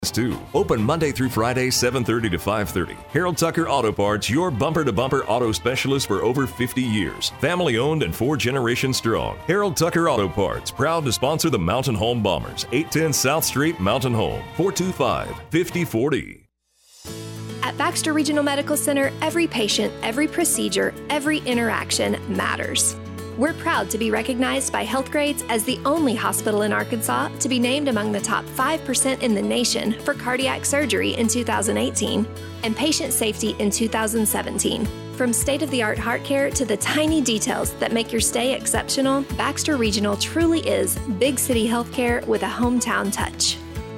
too. Open Monday through Friday, 7:30 to 5:30. Harold Tucker Auto Parts, your bumper-to-bumper auto specialist for over 50 years. Family-owned and 4 generations strong. Harold Tucker Auto Parts, proud to sponsor the Mountain Home Bombers. 810 South Street, Mountain Home. 425-5040. At Baxter Regional Medical Center, every patient, every procedure, every interaction matters. We're proud to be recognized by Healthgrades as the only hospital in Arkansas to be named among the top 5% in the nation for cardiac surgery in 2018 and patient safety in 2017. From state-of-the-art heart care to the tiny details that make your stay exceptional, Baxter Regional truly is big city healthcare with a hometown touch.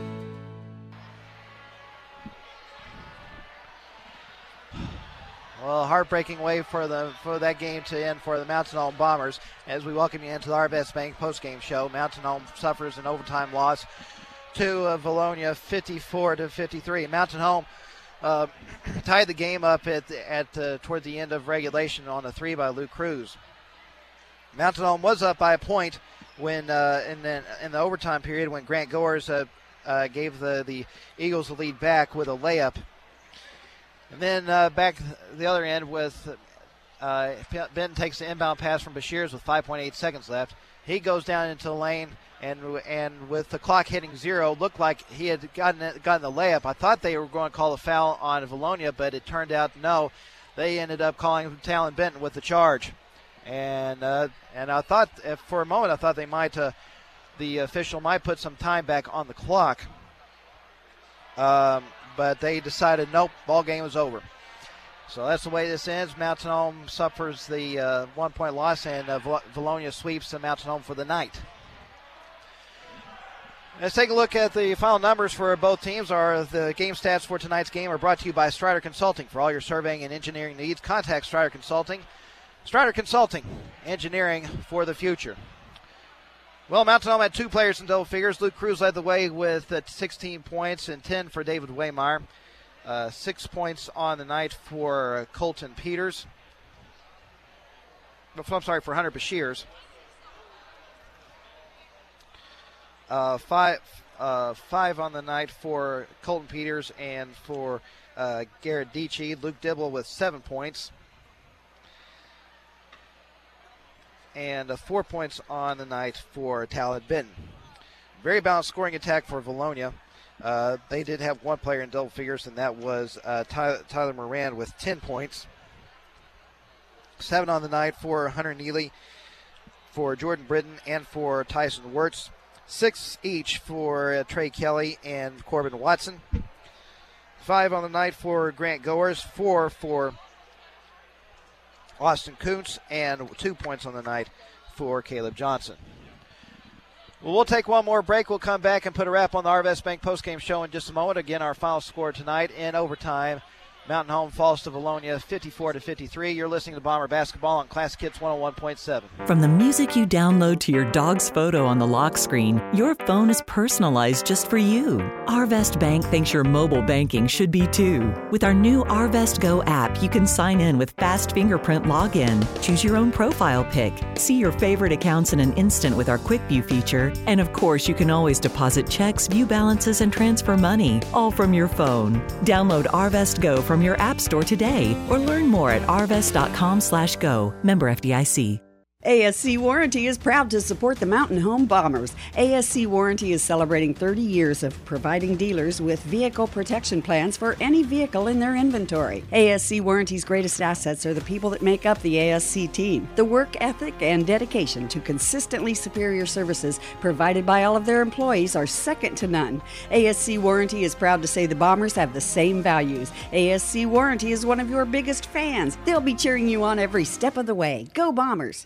Well, heartbreaking way for that game to end for the Mountain Home Bombers as we welcome you into the Arvest Bank postgame show. Mountain Home suffers an overtime loss to Valonia, 54-53. Mountain Home tied the game up toward the end of regulation on a 3 by Luke Cruz. Mountain Home was up by a point when in the overtime period when Grant Goers gave the Eagles the lead back with a layup. And then back the other end with Ben takes the inbound pass from Bashirs with 5.8 seconds left. He goes down into the lane, and with the clock hitting 0, looked like he had gotten the layup. I thought they were going to call a foul on Valonia, but it turned out no. They ended up calling Talon Benton with the charge. And I thought for a moment they might the official might put some time back on the clock. But they decided nope, ball game was over. So that's the way this ends. Mountain Home suffers the 1-point loss, and Valonia sweeps the Mountain Home for the night. Let's take a look at the final numbers for both teams. The game stats for tonight's game are brought to you by Strider Consulting. For all your surveying and engineering needs, contact Strider Consulting. Strider Consulting, engineering for the future. Well, Mountain Home had 2 players in double figures. Luke Cruz led the way with 16 points and 10 for David Waymire. 6 points on the night for Colton Peters. I'm sorry, for Hunter Bashirs. 5 on the night for Colton Peters and for Garrett Dietschy. Luke Dibble with 7 points. And 4 points on the night for Talon Benton. Very balanced scoring attack for Valonia. They did have 1 player in double figures, and that was Tyler Moran with 10 points. 7 on the night for Hunter Neely, for Jordan Britton, and for Tyson Wirtz. 6 each for Trey Kelly and Corbin Watson. 5 on the night for Grant Goers, 4 for Austin Kuntz, and 2 points on the night for Caleb Johnson. Well, we'll take one more break. We'll come back and put a wrap on the Arvest Bank postgame show in just a moment. Again, our final score tonight in overtime. Mountain Home falls to Valonia 54-53. You're listening to Bomber Basketball on Classic Hits 101.7. From the music you download to your dog's photo on the lock screen, your phone is personalized just for you. Arvest Bank thinks your mobile banking should be too. With our new Arvest Go app, you can sign in with fast fingerprint login, choose your own profile pic, see your favorite accounts in an instant with our Quick View feature, and of course, you can always deposit checks, view balances, and transfer money, all from your phone. Download Arvest Go from your app store today or learn more at arvest.com/go. Member FDIC. ASC Warranty is proud to support the Mountain Home Bombers. ASC Warranty is celebrating 30 years of providing dealers with vehicle protection plans for any vehicle in their inventory. ASC Warranty's greatest assets are the people that make up the ASC team. The work ethic and dedication to consistently superior services provided by all of their employees are second to none. ASC Warranty is proud to say the Bombers have the same values. ASC Warranty is one of your biggest fans. They'll be cheering you on every step of the way. Go Bombers!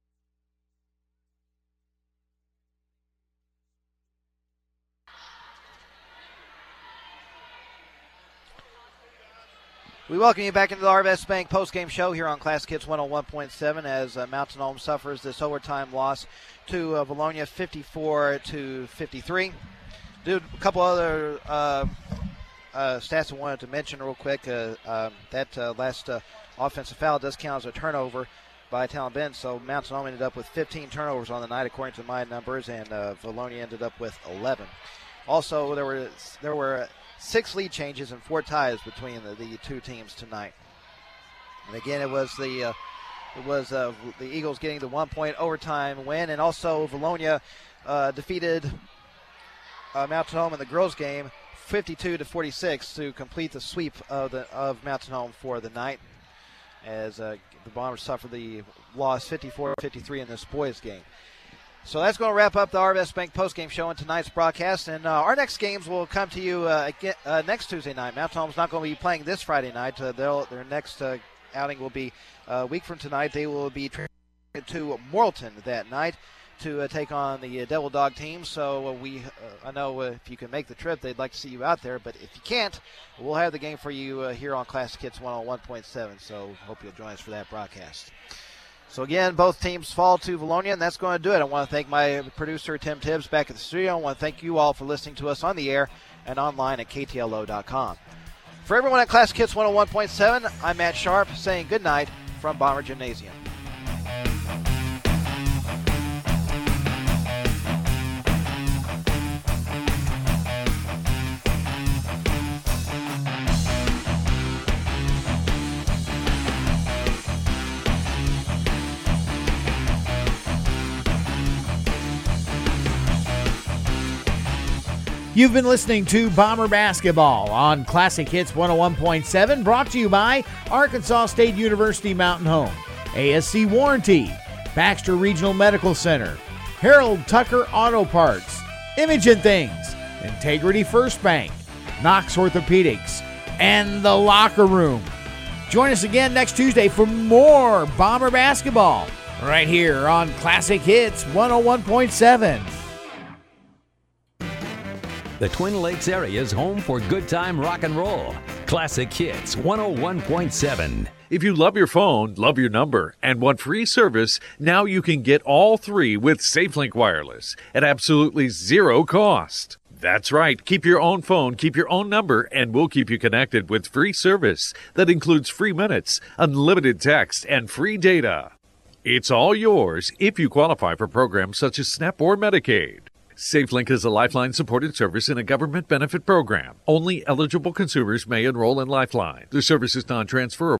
We welcome you back into the Arvest Bank postgame show here on Classic Hits 101.7 as Mountain Home suffers this overtime loss to Valonia 54-53. Dude, a couple other stats I wanted to mention real quick. That last offensive foul does count as a turnover by Talon Benton, so Mountain Home ended up with 15 turnovers on the night according to my numbers, and Valonia ended up with 11. Also, there were 6 lead changes and 4 ties between the two teams tonight. And again, it was the Eagles getting the 1-point overtime win, and also Vilonia defeated Mountain Home in the girls' game 52-46 to complete the sweep of Mountain Home for the night, as the Bombers suffered the loss 54-53 in this boys' game. So that's going to wrap up the Arvest Bank postgame show in tonight's broadcast. And our next games will come to you next Tuesday night. Mountain Home's not going to be playing this Friday night. Their next outing will be a week from tonight. They will be traveling to Morrilton that night to take on the Devil Dog team. So I know if you can make the trip, they'd like to see you out there. But if you can't, we'll have the game for you here on Classic Hits 101.7. So hope you'll join us for that broadcast. So again, both teams fall to Vilonia, and that's going to do it. I want to thank my producer, Tim Tibbs, back at the studio. I want to thank you all for listening to us on the air and online at KTLO.com. For everyone at Classic Hits 101.7, I'm Matt Sharp saying good night from Bomber Gymnasium. You've been listening to Bomber Basketball on Classic Hits 101.7, brought to you by Arkansas State University Mountain Home, ASC Warranty, Baxter Regional Medical Center, Harold Tucker Auto Parts, Imogen Things, Integrity First Bank, Knox Orthopedics, and The Locker Room. Join us again next Tuesday for more Bomber Basketball right here on Classic Hits 101.7. The Twin Lakes area is home for good time rock and roll. Classic Hits 101.7. If you love your phone, love your number, and want free service, now you can get all 3 with SafeLink Wireless at absolutely zero cost. That's right. Keep your own phone, keep your own number, and we'll keep you connected with free service that includes free minutes, unlimited text, and free data. It's all yours if you qualify for programs such as SNAP or Medicaid. SafeLink is a Lifeline-supported service in a government benefit program. Only eligible consumers may enroll in Lifeline. The service is non-transferable.